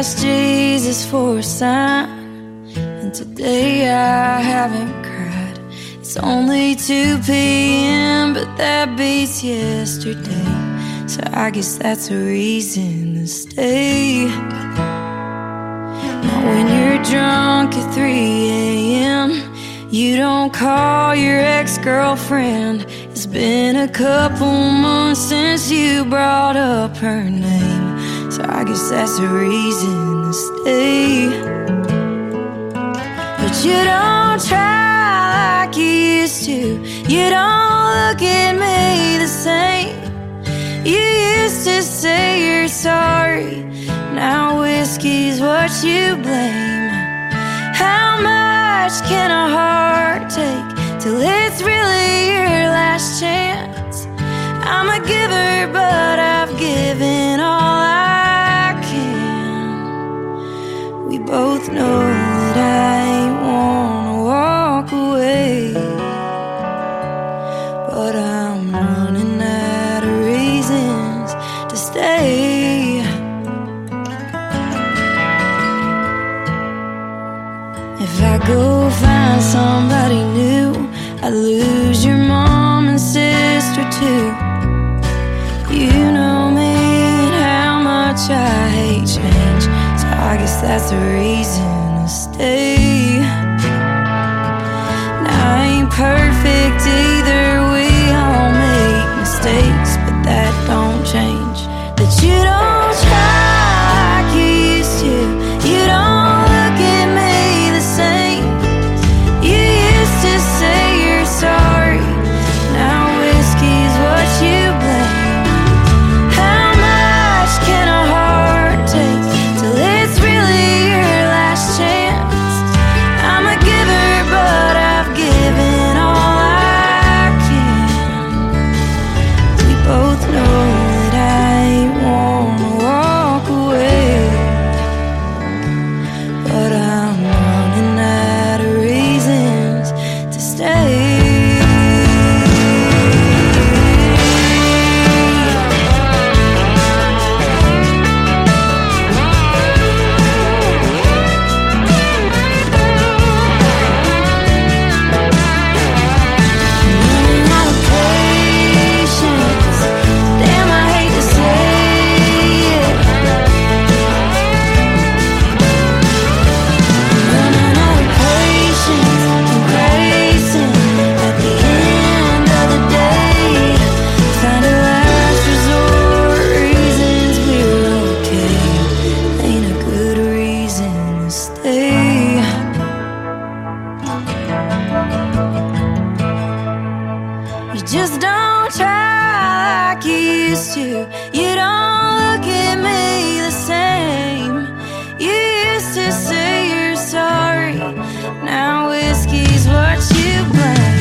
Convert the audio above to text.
asked Jesus for a sign, and today I haven't cried. It's only 2 p.m., but that beats yesterday, so I guess that's a reason to stay. Now when you're drunk at 3 a.m., you don't call your ex-girlfriend. It's been a couple months since you brought up her name, so I guess that's a reason to stay. But you don't try like you used to. You don't look at me the same. You used to say you're sorry. Now whiskey's what you blame. How much can a heart take till it's really your last chance? I'm a giver, but I've given all I can. We both know that I ain't wanna walk away, but I'm running out of reasons to stay. If I go find somebody new, I lose your mom and sister too. You know me and how much I hate change, so I guess that's a reason to stay. Now I ain't perfect either, we all make mistakes, but that don't change that you don't try like you used to. You don't look at me the same. You used to say you're sorry. Now whiskey's what you blame. How much can a heart take till it's really your last chance? I'm a giver, but I've given all I can. We both know that I ain't wanna walk away, but I'm running out of reasons to stay. Running out of patience. Damn, I hate to say it. Running out of patience and racing at the end of the day. Find a last resort, reasons we're okay. Ain't a good reason to stay. You just don't try like you used to. You don't look at me the same. You used to say you're sorry. Now whiskey's what you blame.